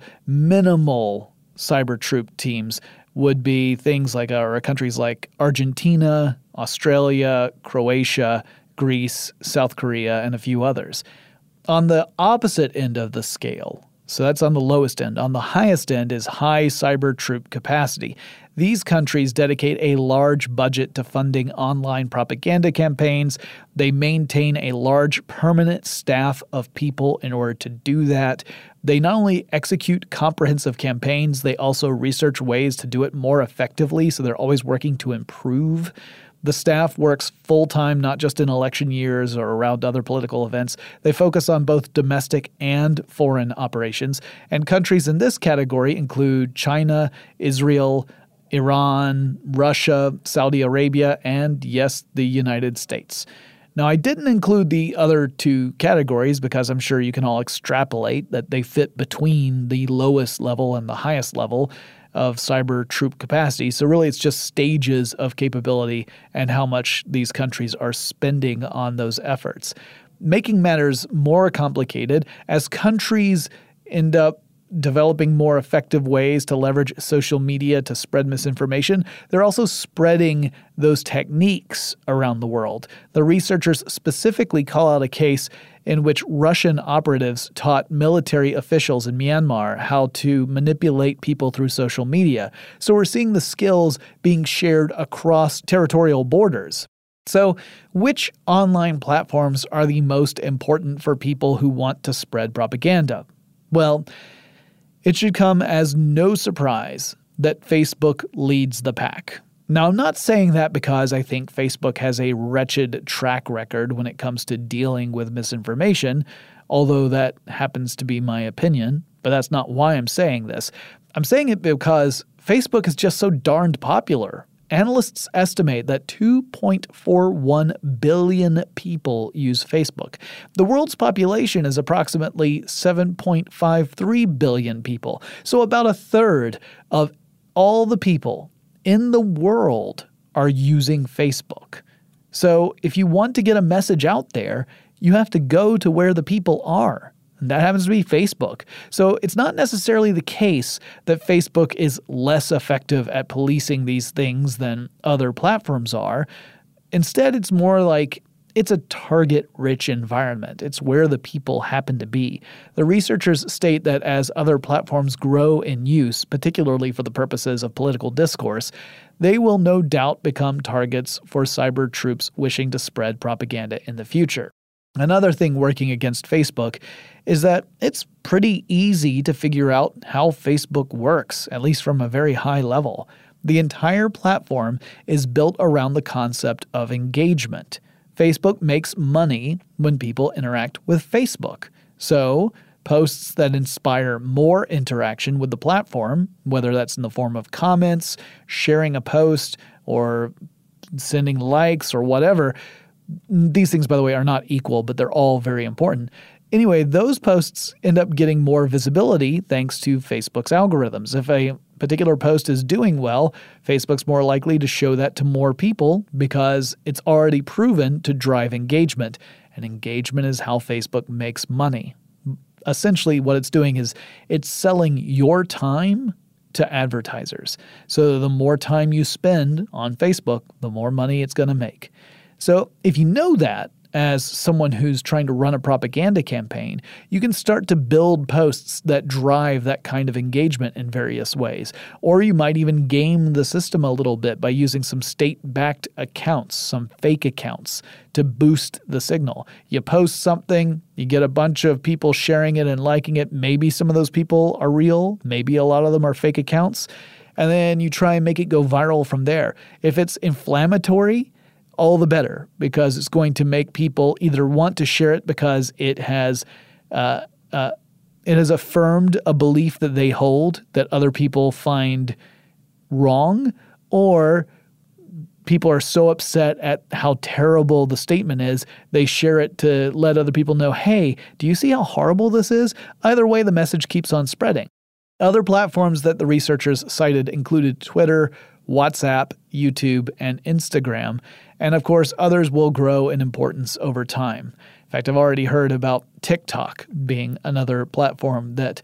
minimal cyber troop teams would be things like, or countries like Argentina, Australia, Croatia, Greece, South Korea, and a few others. On the opposite end of the scale, so that's on the lowest end, on the highest end is high cyber troop capacity. These countries dedicate a large budget to funding online propaganda campaigns. They maintain a large permanent staff of people in order to do that. They not only execute comprehensive campaigns, they also research ways to do it more effectively, so they're always working to improve. The staff works full-time, not just in election years or around other political events. They focus on both domestic and foreign operations. And countries in this category include China, Israel, Iran, Russia, Saudi Arabia, and, yes, the United States. Now, I didn't include the other two categories because I'm sure you can all extrapolate that they fit between the lowest level and the highest level of cyber troop capacity. So really it's just stages of capability and how much these countries are spending on those efforts. Making matters more complicated, as countries end up developing more effective ways to leverage social media to spread misinformation, they're also spreading those techniques around the world. The researchers specifically call out a case in which Russian operatives taught military officials in Myanmar how to manipulate people through social media. So we're seeing the skills being shared across territorial borders. So, which online platforms are the most important for people who want to spread propaganda? Well, it should come as no surprise that Facebook leads the pack. Now, I'm not saying that because I think Facebook has a wretched track record when it comes to dealing with misinformation, although that happens to be my opinion, but that's not why I'm saying this. I'm saying it because Facebook is just so darned popular. Analysts estimate that two point four one billion people use Facebook. The world's population is approximately seven point five three billion people, so about a third of all the people in the world are using Facebook. So if you want to get a message out there, you have to go to where the people are. and that happens to be Facebook. So it's not necessarily the case that Facebook is less effective at policing these things than other platforms are. Instead, it's more like it's a target-rich environment. It's where the people happen to be. The researchers state that as other platforms grow in use, particularly for the purposes of political discourse, they will no doubt become targets for cyber troops wishing to spread propaganda in the future. Another thing working against Facebook is that it's pretty easy to figure out how Facebook works, at least from a very high level. The entire platform is built around the concept of engagement. Facebook makes money when people interact with Facebook. So, posts that inspire more interaction with the platform, whether that's in the form of comments, sharing a post, or sending likes or whatever. These things, by the way, are not equal, but they're all very important. Anyway, those posts end up getting more visibility thanks to Facebook's algorithms. If a particular post is doing well, Facebook's more likely to show that to more people because it's already proven to drive engagement. And engagement is how Facebook makes money. Essentially, what it's doing is it's selling your time to advertisers. So the more time you spend on Facebook, the more money it's going to make. So if you know that, as someone who's trying to run a propaganda campaign, you can start to build posts that drive that kind of engagement in various ways. Or you might even game the system a little bit by using some state-backed accounts, some fake accounts, to boost the signal. You post something, you get a bunch of people sharing it and liking it. Maybe some of those people are real, maybe a lot of them are fake accounts, and then you try and make it go viral from there. If it's inflammatory, all the better, because it's going to make people either want to share it because it has uh, uh, it has affirmed a belief that they hold that other people find wrong, or people are so upset at how terrible the statement is, they share it to let other people know, hey, do you see how horrible this is? Either way, the message keeps on spreading. Other platforms that the researchers cited included Twitter, WhatsApp, YouTube, and Instagram. And of course, others will grow in importance over time. In fact, I've already heard about TikTok being another platform that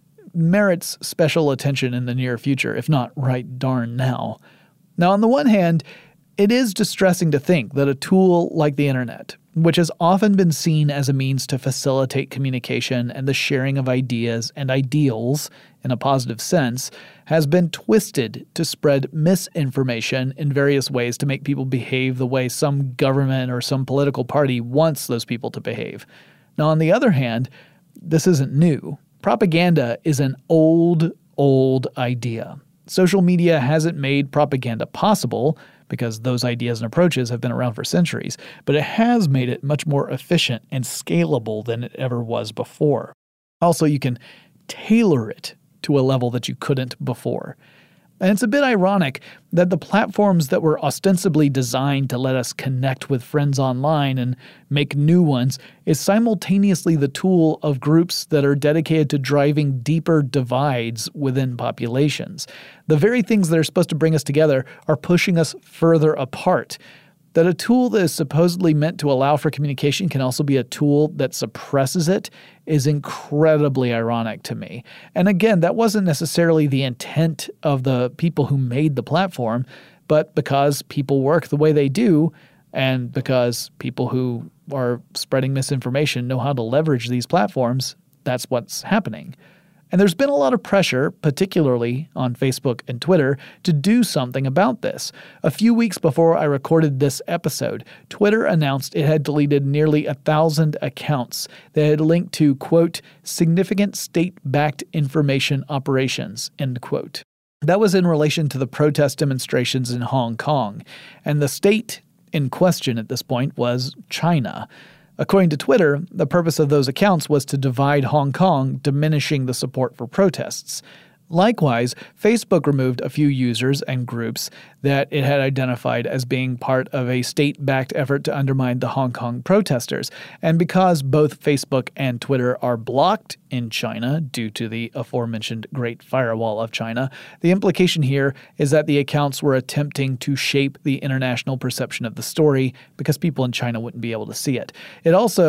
merits special attention in the near future, if not right darn now. Now, on the one hand, it is distressing to think that a tool like the internet, which has often been seen as a means to facilitate communication and the sharing of ideas and ideals in a positive sense, has been twisted to spread misinformation in various ways to make people behave the way some government or some political party wants those people to behave. Now, on the other hand, this isn't new. Propaganda is an old, old idea. Social media hasn't made propaganda possible because those ideas and approaches have been around for centuries, but it has made it much more efficient and scalable than it ever was before. Also, you can tailor it to a level that you couldn't before. And it's a bit ironic that the platforms that were ostensibly designed to let us connect with friends online and make new ones is simultaneously the tool of groups that are dedicated to driving deeper divides within populations. The very things that are supposed to bring us together are pushing us further apart. That a tool that is supposedly meant to allow for communication can also be a tool that suppresses it is incredibly ironic to me. And again, that wasn't necessarily the intent of the people who made the platform, but because people work the way they do, and because people who are spreading misinformation know how to leverage these platforms, that's what's happening. And there's been a lot of pressure, particularly on Facebook and Twitter, to do something about this. A few weeks before I recorded this episode, Twitter announced it had deleted nearly a thousand accounts that had linked to, quote, significant state-backed information operations, end quote. That was in relation to the protest demonstrations in Hong Kong, and the state in question at this point was China. According to Twitter, the purpose of those accounts was to divide Hong Kong, diminishing the support for protests. Likewise, Facebook removed a few users and groups that it had identified as being part of a state-backed effort to undermine the Hong Kong protesters. And because both Facebook and Twitter are blocked in China due to the aforementioned Great Firewall of China, the implication here is that the accounts were attempting to shape the international perception of the story because people in China wouldn't be able to see it. It also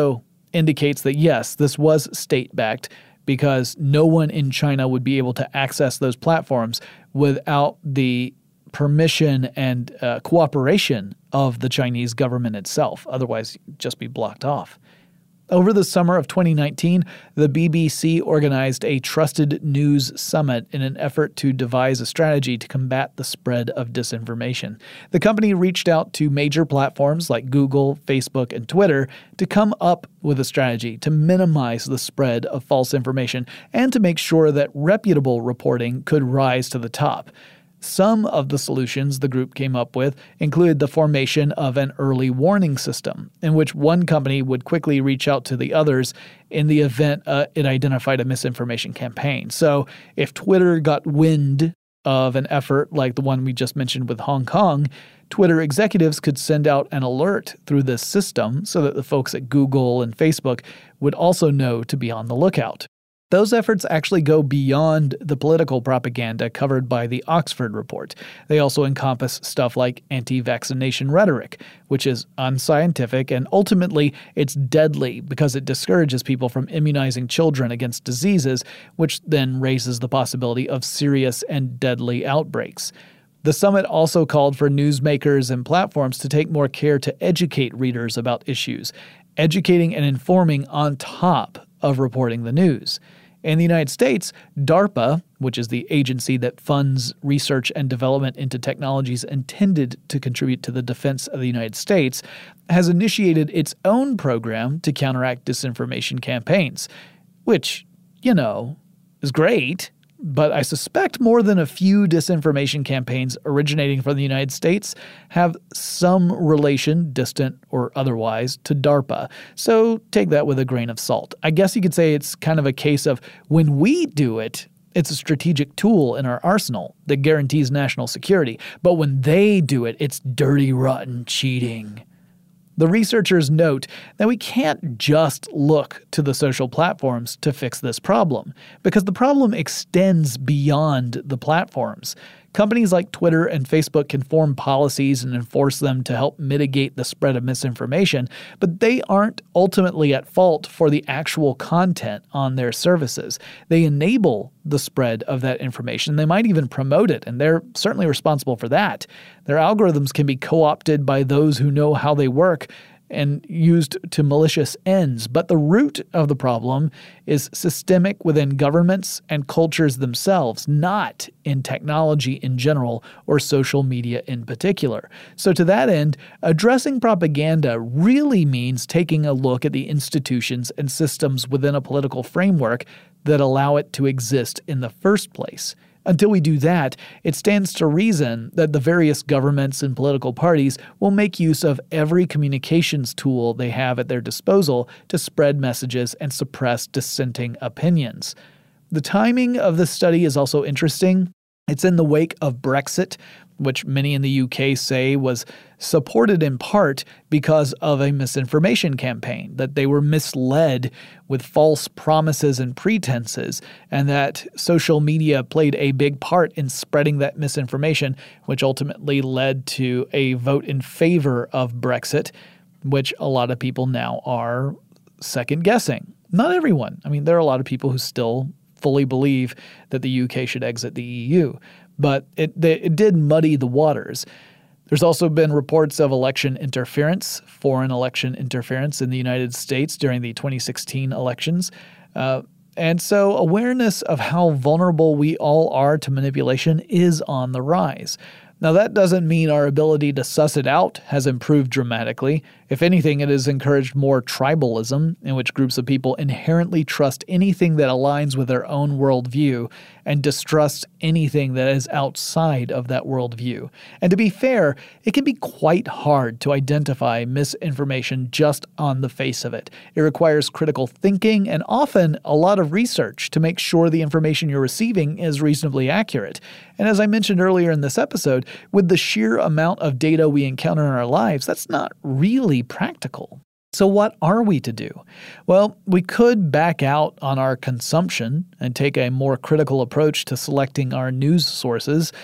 indicates that yes, this was state-backed because no one in China would be able to access those platforms without the permission and uh, cooperation of the Chinese government itself. Otherwise, you'd just be blocked off. Over the summer of twenty nineteen, the B B C organized a Trusted News Summit in an effort to devise a strategy to combat the spread of disinformation. The company reached out to major platforms like Google, Facebook, and Twitter to come up with a strategy to minimize the spread of false information and to make sure that reputable reporting could rise to the top. Some of the solutions the group came up with included the formation of an early warning system, in which one company would quickly reach out to the others in the event uh, it identified a misinformation campaign. So if Twitter got wind of an effort like the one we just mentioned with Hong Kong, Twitter executives could send out an alert through this system so that the folks at Google and Facebook would also know to be on the lookout. Those efforts actually go beyond the political propaganda covered by the Oxford Report. They also encompass stuff like anti-vaccination rhetoric, which is unscientific and ultimately it's deadly because it discourages people from immunizing children against diseases, which then raises the possibility of serious and deadly outbreaks. The summit also called for newsmakers and platforms to take more care to educate readers about issues, educating and informing on top of reporting the news. In the United States, DARPA, which is the agency that funds research and development into technologies intended to contribute to the defense of the United States, has initiated its own program to counteract disinformation campaigns, which, you know, is great. But I suspect more than a few disinformation campaigns originating from the United States have some relation, distant or otherwise, to DARPA. So take that with a grain of salt. I guess you could say it's kind of a case of when we do it, it's a strategic tool in our arsenal that guarantees national security. But when they do it, it's dirty, rotten cheating. The researchers note that we can't just look to the social platforms to fix this problem, because the problem extends beyond the platforms. Companies like Twitter and Facebook can form policies and enforce them to help mitigate the spread of misinformation, but they aren't ultimately at fault for the actual content on their services. They enable the spread of that information. They might even promote it, and they're certainly responsible for that. Their algorithms can be co-opted by those who know how they work and used to malicious ends. But the root of the problem is systemic within governments and cultures themselves, not in technology in general or social media in particular. So to that end, addressing propaganda really means taking a look at the institutions and systems within a political framework that allow it to exist in the first place. Until we do that, it stands to reason that the various governments and political parties will make use of every communications tool they have at their disposal to spread messages and suppress dissenting opinions. The timing of this study is also interesting. It's in the wake of Brexit, which many in the U K say was supported in part because of a misinformation campaign, that they were misled with false promises and pretenses, and that social media played a big part in spreading that misinformation, which ultimately led to a vote in favor of Brexit, which a lot of people now are second-guessing. Not everyone. I mean, there are a lot of people who still fully believe that the U K should exit the E U. But it, it did muddy the waters. There's also been reports of election interference, foreign election interference in the United States during the twenty sixteen elections. Uh, and so awareness of how vulnerable we all are to manipulation is on the rise. Now, that doesn't mean our ability to suss it out has improved dramatically. If anything, it has encouraged more tribalism, in which groups of people inherently trust anything that aligns with their own worldview and distrust anything that is outside of that worldview. And to be fair, it can be quite hard to identify misinformation just on the face of it. It requires critical thinking and often a lot of research to make sure the information you're receiving is reasonably accurate. And as I mentioned earlier in this episode, with the sheer amount of data we encounter in our lives, that's not really practical. So what are we to do? Well, we could back out on our consumption and take a more critical approach to selecting our news sources,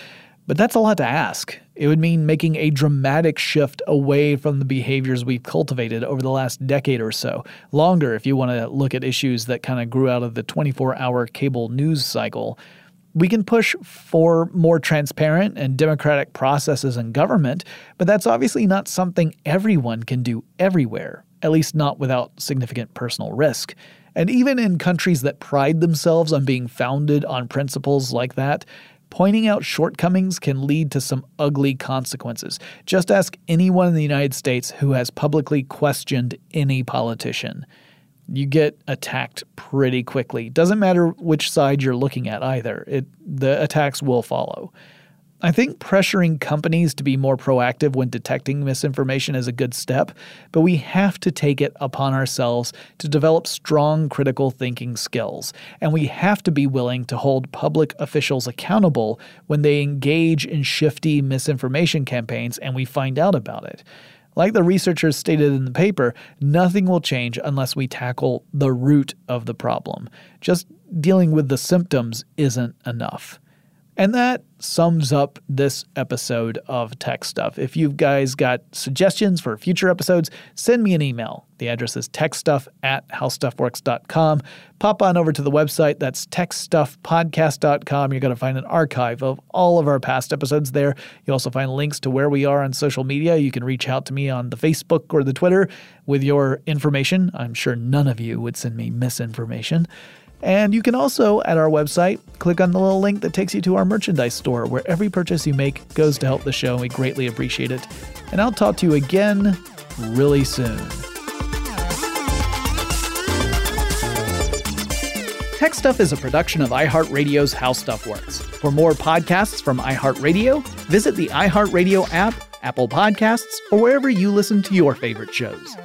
But that's a lot to ask. It would mean making a dramatic shift away from the behaviors we've cultivated over the last decade or so. Longer if you want to look at issues that kind of grew out of the twenty-four hour cable news cycle. We can push for more transparent and democratic processes in government, but that's obviously not something everyone can do everywhere, at least not without significant personal risk. And even in countries that pride themselves on being founded on principles like that, pointing out shortcomings can lead to some ugly consequences. Just ask anyone in the United States who has publicly questioned any politician. You get attacked pretty quickly. Doesn't matter which side you're looking at either. It, the attacks will follow. I think pressuring companies to be more proactive when detecting misinformation is a good step, but we have to take it upon ourselves to develop strong critical thinking skills, and we have to be willing to hold public officials accountable when they engage in shifty misinformation campaigns and we find out about it. Like the researchers stated in the paper, nothing will change unless we tackle the root of the problem. Just dealing with the symptoms isn't enough. And that sums up this episode of Tech Stuff. If you guys got suggestions for future episodes, send me an email. The address is techstuff at howstuffworks dot com. Pop on over to the website. That's tech stuff podcast dot com. You're going to find an archive of all of our past episodes there. You'll also find links to where we are on social media. You can reach out to me on the Facebook or the Twitter with your information. I'm sure none of you would send me misinformation. And you can also, at our website, click on the little link that takes you to our merchandise store, where every purchase you make goes to help the show, and we greatly appreciate it. And I'll talk to you again really soon. Tech Stuff is a production of iHeartRadio's How Stuff Works. For more podcasts from iHeartRadio, visit the iHeartRadio app, Apple Podcasts, or wherever you listen to your favorite shows.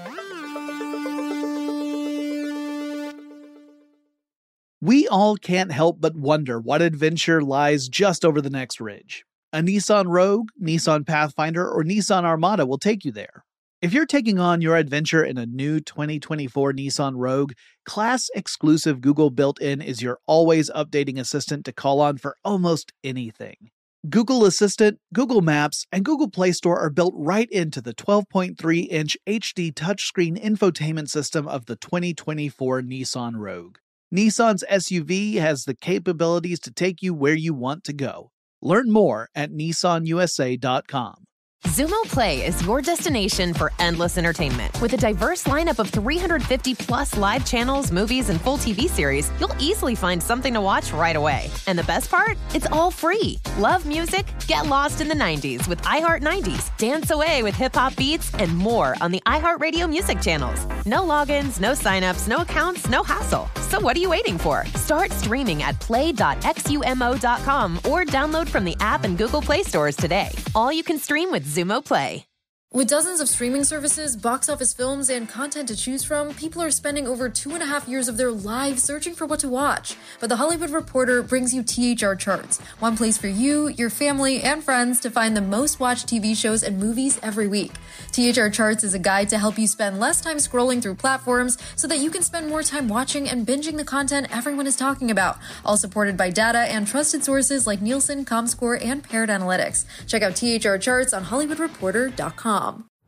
We all can't help but wonder what adventure lies just over the next ridge. A Nissan Rogue, Nissan Pathfinder, or Nissan Armada will take you there. If you're taking on your adventure in a new twenty twenty-four Nissan Rogue, class-exclusive Google built-in is your always updating assistant to call on for almost anything. Google Assistant, Google Maps, and Google Play Store are built right into the twelve point three inch H D touchscreen infotainment system of the twenty twenty-four Nissan Rogue. Nissan's S U V has the capabilities to take you where you want to go. Learn more at nissan u s a dot com. Xumo Play is your destination for endless entertainment. With a diverse lineup of three hundred fifty plus live channels, movies, and full T V series, you'll easily find something to watch right away. And the best part? It's all free. Love music? Get lost in the nineties with iHeart nineties. Dance away with hip-hop beats and more on the iHeartRadio music channels. No logins, no signups, no accounts, no hassle. So what are you waiting for? Start streaming at play dot x u m o dot com or download from the app and Google Play stores today. All you can stream with Xumo Play. With dozens of streaming services, box office films, and content to choose from, people are spending over two and a half years of their lives searching for what to watch. But The Hollywood Reporter brings you T H R Charts, one place for you, your family, and friends to find the most watched T V shows and movies every week. T H R Charts is a guide to help you spend less time scrolling through platforms so that you can spend more time watching and binging the content everyone is talking about, all supported by data and trusted sources like Nielsen, Comscore, and Paired Analytics. Check out T H R Charts on hollywood reporter dot com.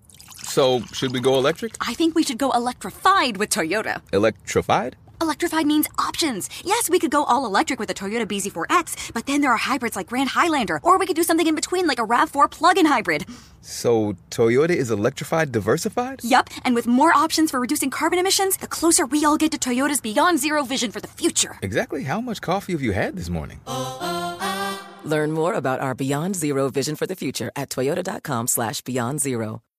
So, should we go electric? I think we should go electrified with Toyota. Electrified? Electrified means options. Yes, we could go all electric with the Toyota B Z four X, but then there are hybrids like Grand Highlander, or we could do something in between like a RAV four plug-in hybrid. So, Toyota is electrified diversified? Yup, and with more options for reducing carbon emissions, the closer we all get to Toyota's Beyond Zero vision for the future. Exactly how much coffee have you had this morning? Learn more about our Beyond Zero vision for the future at toyota dot com slash beyond zero.